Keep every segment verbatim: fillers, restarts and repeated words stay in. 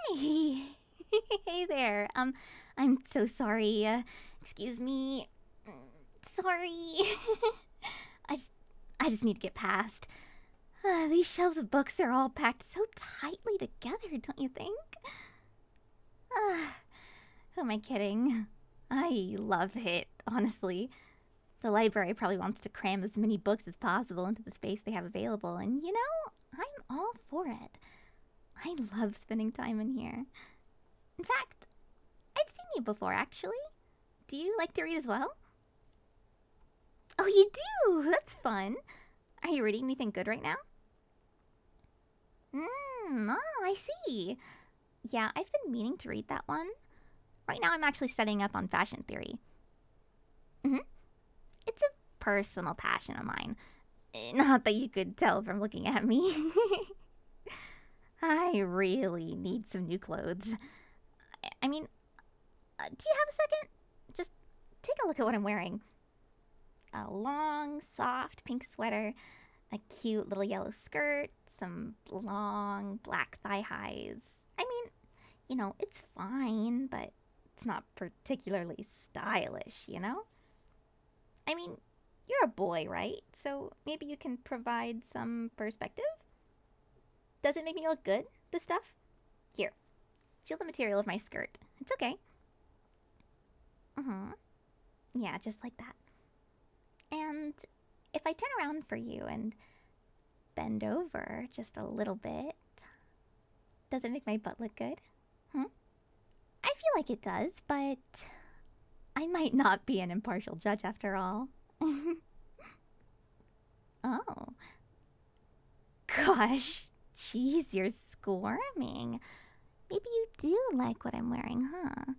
Hey, hey there. Um, I'm so sorry. Uh, excuse me. Mm, Sorry. I just, I just need to get past. Uh, these shelves of books are all packed so tightly together, don't you think? Uh, who am I kidding? I love it, honestly. The library probably wants to cram as many books as possible into the space they have available, and you know, I'm all for it. I love spending time in here. In fact, I've seen you before, actually. Do you like to read as well? Oh, you do? That's fun. Are you reading anything good right now? Mmm, oh, I see. Yeah, I've been meaning to read that one. Right now, I'm actually studying up on fashion theory. Mm-hmm. It's a personal passion of mine. Eh, Not that you could tell from looking at me. I really need some new clothes. I- I mean, uh, do you have a second? Just take a look at what I'm wearing. A long, soft pink sweater, a cute little yellow skirt, some long black thigh highs. I mean, you know, it's fine, but it's not particularly stylish, you know? I mean, you're a boy, right? So maybe you can provide some perspective? Does it make me look good, this stuff? Here, feel the material of my skirt. It's okay. Mm hmm. Yeah, just like that. And if I turn around for you and bend over just a little bit, does it make my butt look good? Hmm? I feel like it does, but I might not be an impartial judge after all. Oh. Gosh. Jeez, you're squirming. Maybe you do like what I'm wearing, huh?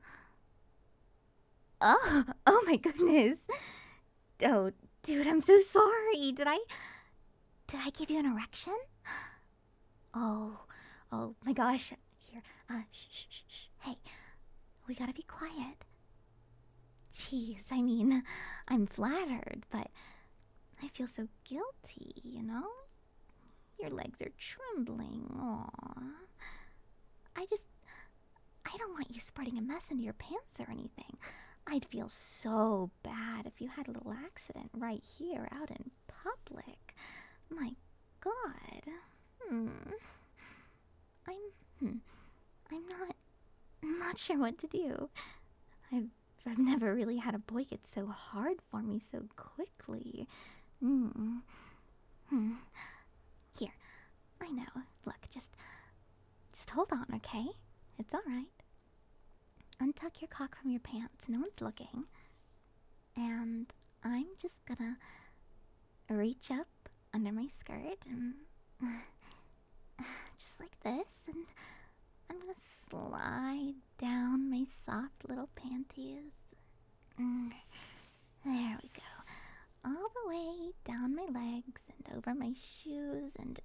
Oh, oh my goodness. Oh, dude, I'm so sorry. Did I did I give you an erection? Oh, oh my gosh. Here, uh, shh, shh, shh, shh. Hey, we gotta be quiet. Jeez, I mean, I'm flattered, but I feel so guilty, you know? Your legs are trembling. Aw. I just. I don't want you spreading a mess into your pants or anything. I'd feel so bad if you had a little accident right here out in public. My god. Hmm. I'm. Hmm. I'm not. I'm not sure what to do. I've. I've never really had a boy get so hard for me so quickly. Hmm. Hmm. Here, I know. Look, just just hold on, okay? It's all right. Untuck your cock from your pants. No one's looking. And I'm just gonna reach up under my skirt and just like this, and I'm gonna slide down my soft little panties. Mm, There we go. All the way down my legs and over my shoes and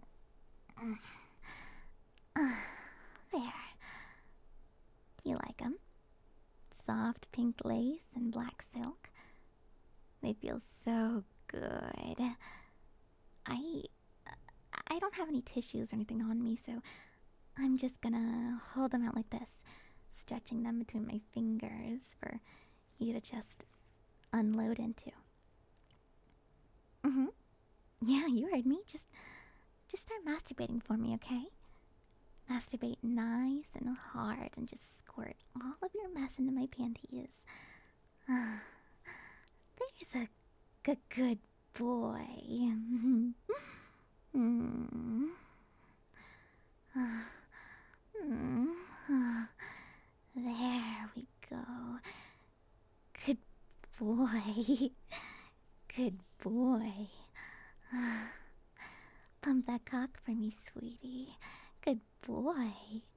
there. Do you like them? Soft pink lace and black silk. They feel so good. I I don't have any tissues or anything on me, so I'm just gonna hold them out like this, stretching them between my fingers for you to just unload into. Mhm. Yeah, you heard me. Just just start masturbating for me, okay? Masturbate nice and hard and just squirt all of your mess into my panties. There's a good, good boy. Mm. Mm. There we go. Good boy. Good boy. Pump that cock for me, sweetie. Good boy.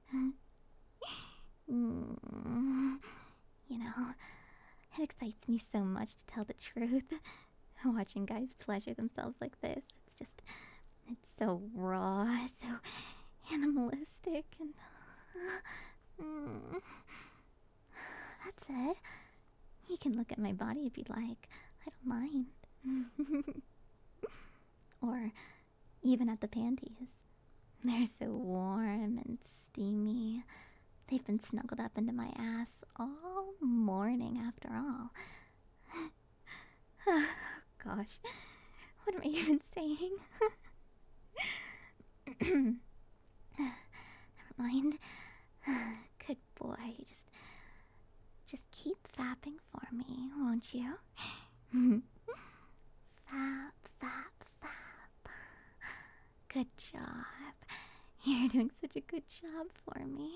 Mm. You know, it excites me so much to tell the truth. Watching guys pleasure themselves like this, it's just, it's so raw, so animalistic, and. Mm. That's it. You can look at my body if you'd like. I don't mind. Or even at the panties. They're so warm and steamy. They've been snuggled up into my ass all morning after all. Gosh, what am I even saying? Never mind. Good boy. Just, just keep fapping for me, won't you? Fap, fap, fap. Good job. You're doing such a good job for me.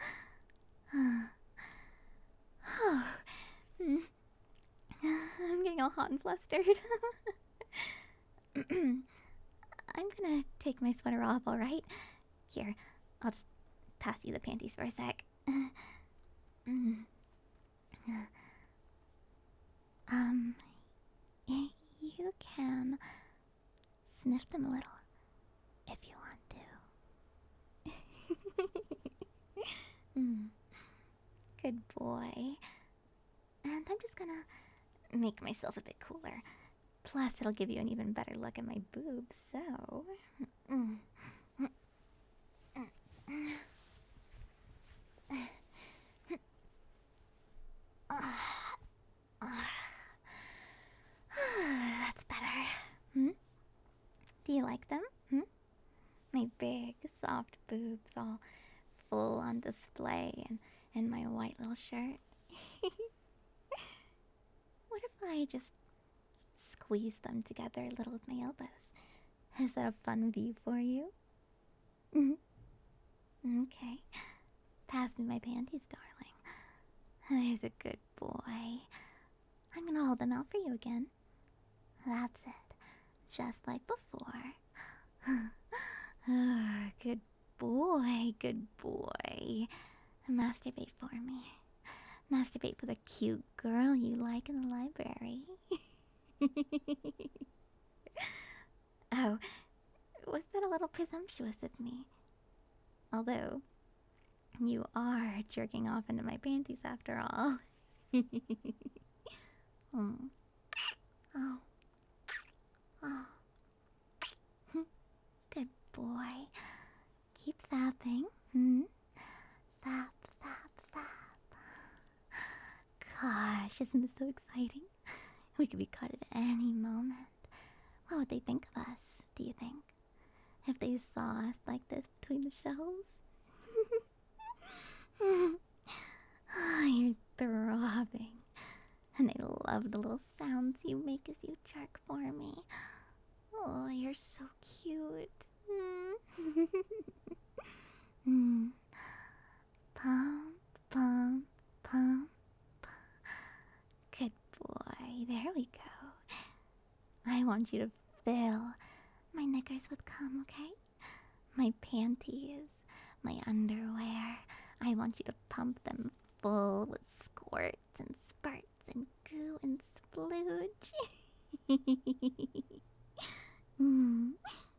I'm getting all hot and flustered. I'm gonna take my sweater off, alright? Here, I'll just pass you the panties for a sec. Um, you can sniff them a little if you want to. mm. Good boy. And I'm just gonna make myself a bit cooler. Plus, it'll give you an even better look at my boobs, so... Mm. That's better. Hmm? Do you like them? Hmm? My big, soft boobs all full on display and, and my white little shirt. What if I just squeeze them together a little with my elbows? Is that a fun view for you? Okay. Pass me my panties, darling. There's a good boy. I'm gonna hold them out for you again. That's it. Just like before. Good boy, good boy. Masturbate for me. Masturbate for the cute girl you like in the library. Oh, was that a little presumptuous of me? Although, you are jerking off into my panties after all. mm. Oh. Oh. Good boy. Keep fapping. Hmm? Fap, fap, fap. Gosh, isn't this so exciting? We could be caught at any moment. What would they think of us, do you think? If they saw us like this between the shelves? You're throbbing. And I love the little sounds you make as you jerk for me. Oh, you're so cute. mm. Pump, pump, pump. Good boy. There we go. I want you to fill my knickers with cum, okay? My panties, my underwear. I want you to pump them full with squirts and spurts and goo and splooge. mm.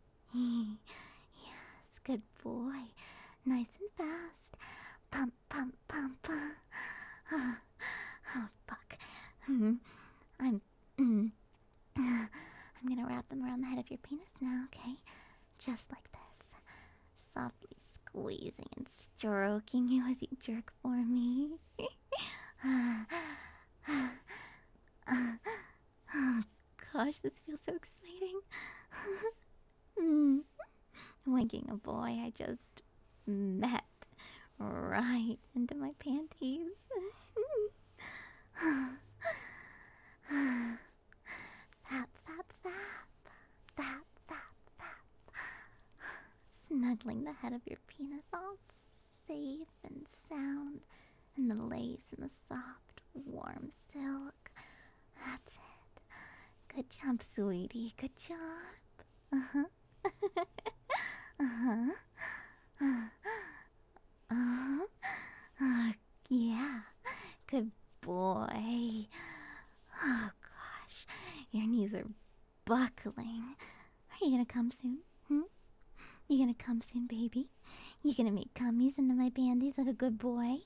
Yes, good boy. Nice and fast. Pump, pump, pump, pump. Oh, oh fuck. Mm. I'm... Mm. I'm gonna wrap them around the head of your penis now, okay? Just like this. Softly squeezing and stroking you as you jerk for me. Oh gosh, this feels so exciting. mm. Winking a boy I just met right into my panties. Fap, fap, fap. Fap, fap, fap. Snuggling the head of your penis all safe and sound, and the lace and the soft, warm silk. That's it. Good job, sweetie. Good job. Uh-huh. uh-huh. Uh-huh. Uh, yeah. Good boy. Oh, gosh. Your knees are buckling. Are you gonna come soon? Hmm? You gonna come soon, baby? You gonna make cummies into my panties like a good boy?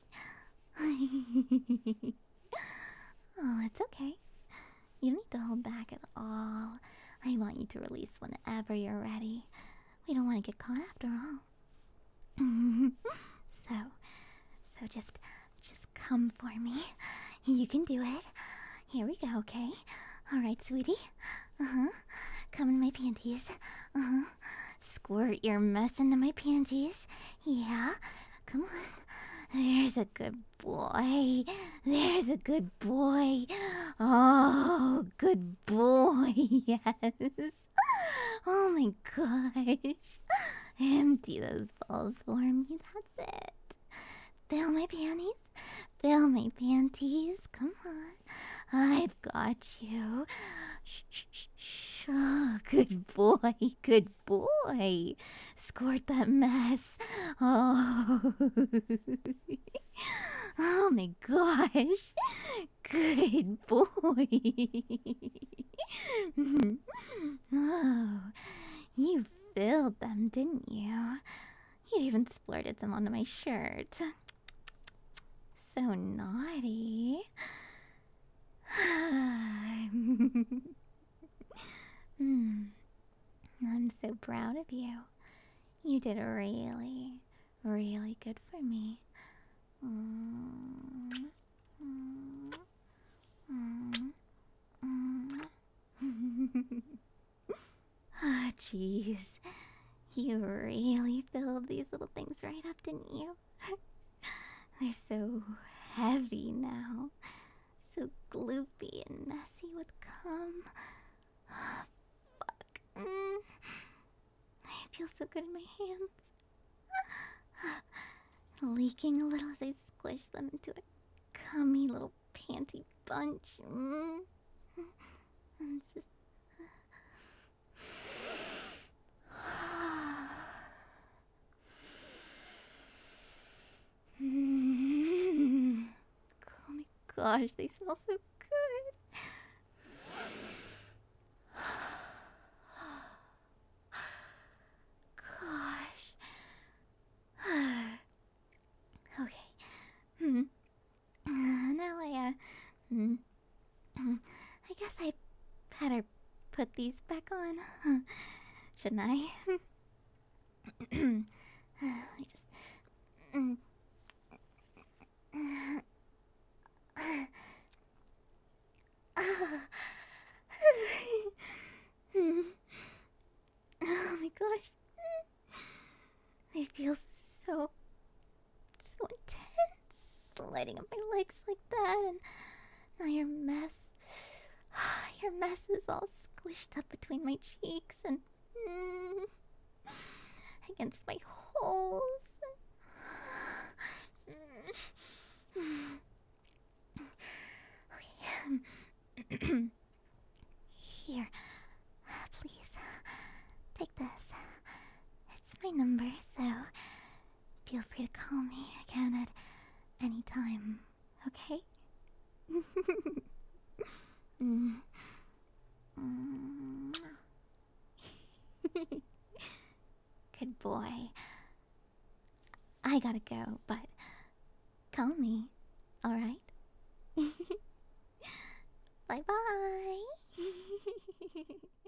Oh, it's okay. You don't need to hold back at all. I want you to release whenever you're ready. We don't want to get caught after all. so, so just, just come for me. You can do it. Here we go, okay? Alright, sweetie. Uh-huh. Come in my panties. Uh-huh. Squirt your mess into my panties. Yeah. Come on. There's a good boy. There's a good boy. Oh, good boy. Yes. Oh my gosh. Empty those balls for me. That's it. Fill my panties. Fill my panties. Come on. I've got you. Shh, shh, shh, shh. Oh, good boy. Good boy. Squirt that mess. Oh. Oh my gosh. Good boy. Oh, you filled them, didn't you? You even splurted some onto my shirt. So naughty. Hmm. I'm so proud of you. You did really, really good for me. Mm. Mm. Mm. Mm. Ah, jeez. You really filled these little things right up, didn't you? They're so heavy now. So gloopy and messy with cum. Fuck. Mm. I feel so good in my hands. Leaking a little as I squish them into a cummy little panty bunch. Mm. And just... Mm. Oh my gosh, they smell so good. Gosh. Okay. Hmm. Uh, now I, uh, hmm. I guess I better put these back on. Shouldn't I? Let me just... Mm. Oh my gosh. I feel so, so intense, lighting up my legs like that, and now your mess, your mess is all squished up between my cheeks and mm, against my holes. Okay. Here, please, take this. It's my number, so feel free to call me again at any time, okay? mm. Mm. Good boy. I gotta go, but call me, alright? Bye bye!